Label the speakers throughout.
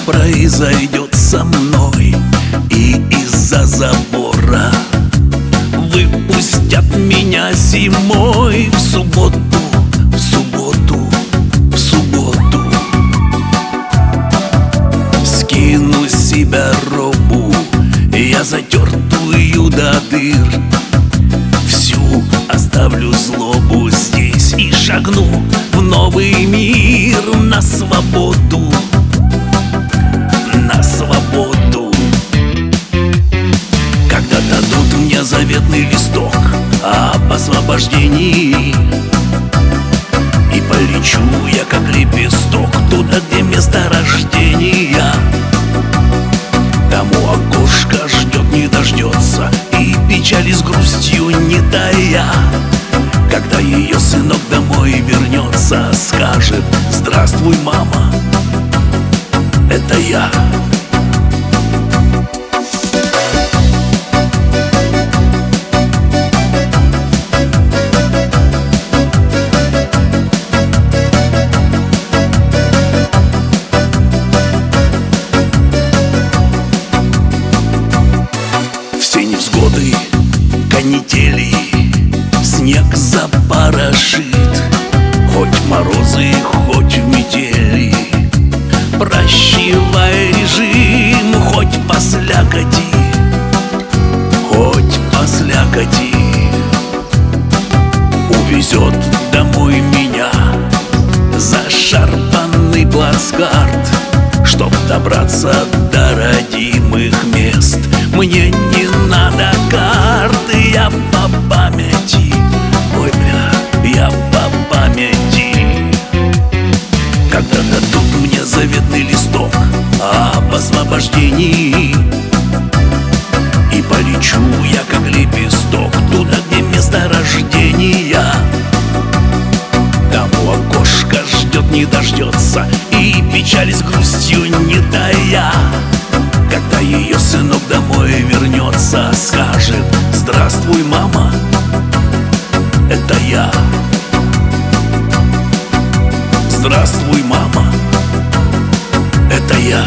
Speaker 1: произойдет со мной, и из-за забора выпустят меня зимой в субботу, в субботу, в субботу. Скину с себя робу, я затертую до дыр, всю оставлю злобу здесь и шагну в новый мир, на свободу, на свободу. Когда дадут мне заветный листок об освобождении, и полечу я как лепесток туда, где место рождения. Там у окошка ждет, не дождется, и печали с грустью не тая. Когда ее сынок домой вернется, скажет: здравствуй, мама, это я. Все невзгоды, канители, снег запорошит, хоть морозы, хоть метели. Прощевай режим, хоть по слякоти, хоть по слякоти. Увезет домой меня зашарпанный плацкарт, чтоб добраться до родимых мест. Мне не надо карты, я по памяти, ой, бля, я по памяти. Когда дадут мне заветный листок об освобождении, и полечу я как лепесток туда, где место рождения. Там у окошка ждет, не дождется, и печали с грустью не тая. Когда ее сынок домой вернется, скажет: здравствуй, мама, это я. Здравствуй, мама, это я.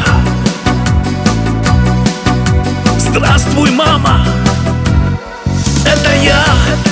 Speaker 1: Здравствуй, мама, это я.